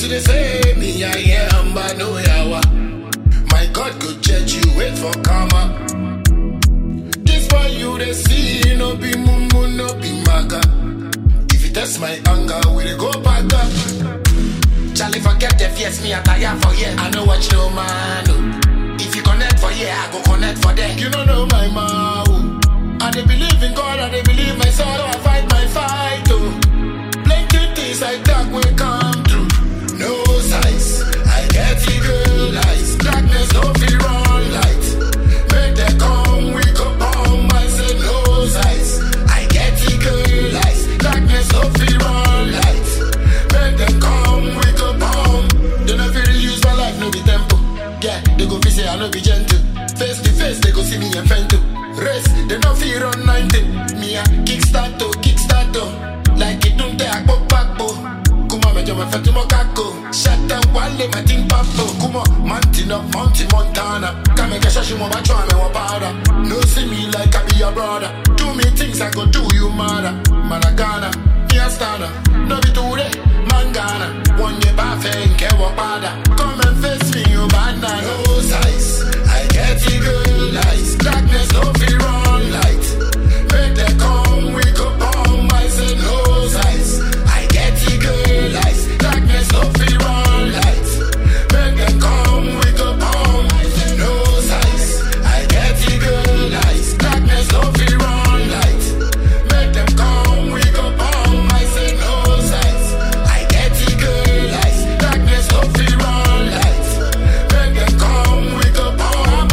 you they say me I am, but no yawa. My God go judge you, wait for karma. This one you they see, no be mumu, no be maga. If you test my anger, we dey go back up. Charlie forget the fears, me I tire for yeah. I know what you know, man. If you connect for yeah, I go connect for them. You don't know my mouth. I dey believe in God, I dey believe my soul. I fight my fight, oh. Plenty things like that will come through. No size, I get eagle eyes. Darkness no feel run light. Make them come, we go bomb. I say no size, I get eagle eyes. Darkness no feel run light. Make them come, we go bomb. They no feel use my life, no be tempo. Yeah, they go feel say I no be gentle. Face to face, they go see me and friend too. Race, they no fear on 90. Me a kickstart to. Like it don't take a backbone. Kuma me jama fetu mo kako. Shut down wale my team papo. Kuma mountain up, mountain Montana. Kame kesha shimo bacho ame wapada. No see me like I be your brother. Do me things I go do you mother. Managana, me a stana. No be today, mangana. One ye bafe nke wapada. Come and face me you banana. No size, I get eagle eyes. Darkness no fear on light. Make them come, we go bomb. I say no size, I get eagle eyes. Darkness no fear on light. Make them come, we go bomb. I say no size, I get eagle eyes. Darkness no fear on light. Make them come, we go bomb. I say no size, I get eagle eyes. Darkness no fear on light. Make them come, we go bomb.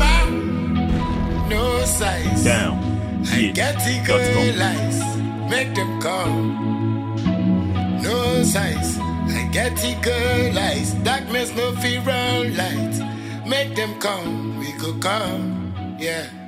No size. Down. I get eagle eyes, make them come. No size, I get eagle eyes. Darkness no fear on light. Make them come, we go come, yeah.